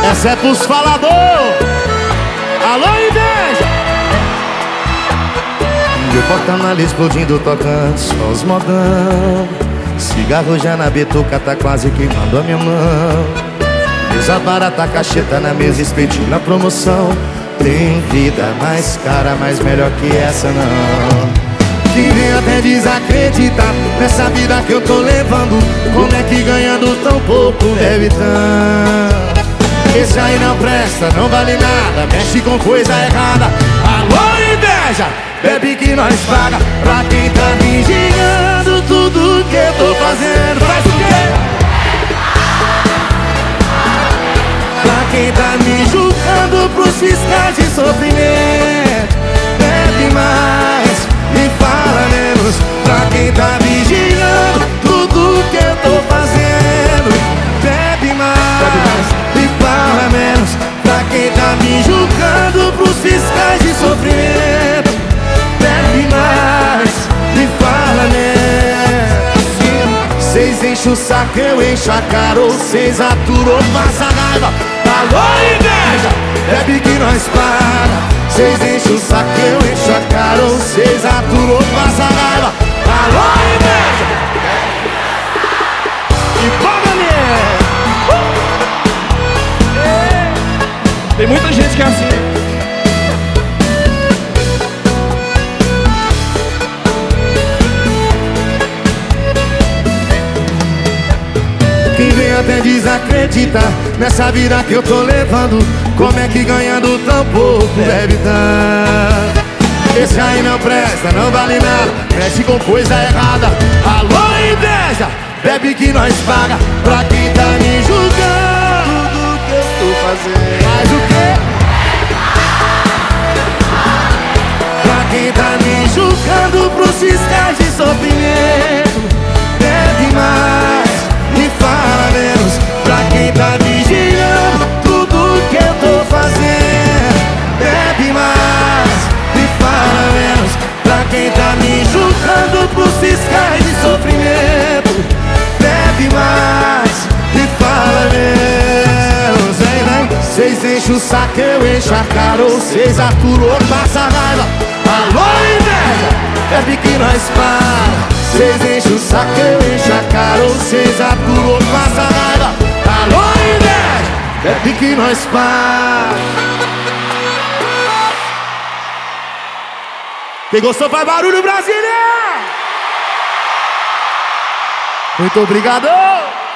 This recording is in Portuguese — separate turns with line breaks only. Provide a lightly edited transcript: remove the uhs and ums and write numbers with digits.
Essa é pros falador. Alô, inveja. Meu porta-malas explodindo, tocando só os modão. Cigarro já na bituca, tá quase queimando a minha mão. Mesa barata, cacheta na mesa, espetinho na promoção. Tem vida mais cara, mas melhor que essa não. Quem vem até desacreditar nessa vida que eu tô levando. Como é que ganhando tão pouco deve tanto? Esse aí não presta, não vale nada, mexe com coisa errada. Alô, inveja, bebe que nós paga. Pra quem tá vigiando tudo que eu tô fazendo. Faz o quê? Pra quem tá me julgando pros fiscais de sofrimento. Bebe mais e fala menos. Pra quem tá vigiando tudo que eu tô fazendo. Bebe mais e fala menos. Pra quem tá me julgando pros fiscais de sofrimento. Bebe mais e fala menos. Cês enchem o saco, eu encho a cara. Ou cês aturam, passa raiva. Alô, inveja, bebe que nós paga. Cês enchem o saco, eu encho a cara. Ou cês aturam, passa raiva. Alô, inveja. E paga, minha.
Tem muita gente que é assim.
Quem vem até desacreditar nessa vida que eu tô levando. Como é que ganhando tão pouco deve tanto? Esse aí não presta, não vale nada, mexe com coisa errada. Alô, inveja, bebe que nós paga. Pra quem tá me julgando tudo que eu tô fazendo. Faz o quê? Pra quem tá me julgando pros fiscais de sofrimento. Bebe mais e fala menos. Pra quem tá vigiando tudo que eu tô fazendo. Bebe mais e fala menos. Pra quem tá me julgando pros fiscais de sofrimento. Bebe mais e fala menos. Vem, vem. Cês enchem o saco, eu encho a cara. Ou cês aturam, passa raiva. Alô, inveja, bebe que nós para. Cês enchem o saco, eu encho a cara. Ou cês aturam, passa raiva. Alô, inveja, bebe que nós para. Quem gostou faz barulho, Brasília! Muito obrigado!